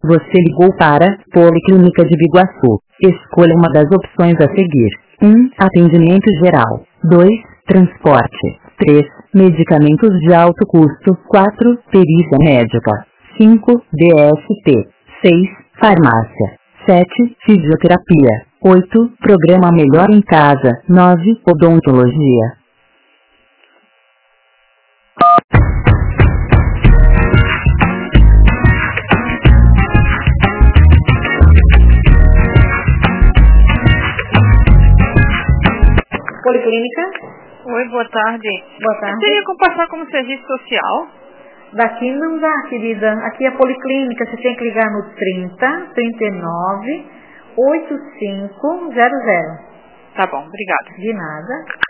Você ligou para Policlínica de Biguaçu. Escolha uma das opções a seguir. 1. Atendimento geral. 2. Transporte. 3. Medicamentos de alto custo. 4. Perícia médica. 5. DST. 6. Farmácia. 7. Fisioterapia. 8. Programa Melhor em Casa. 9. Odontologia. Policlínica? Oi, boa tarde. Boa tarde. Eu teria como passar como serviço social? Daqui não dá, querida. Aqui é a Policlínica, você tem que ligar no 30 39 8500. Tá bom, obrigada. De nada.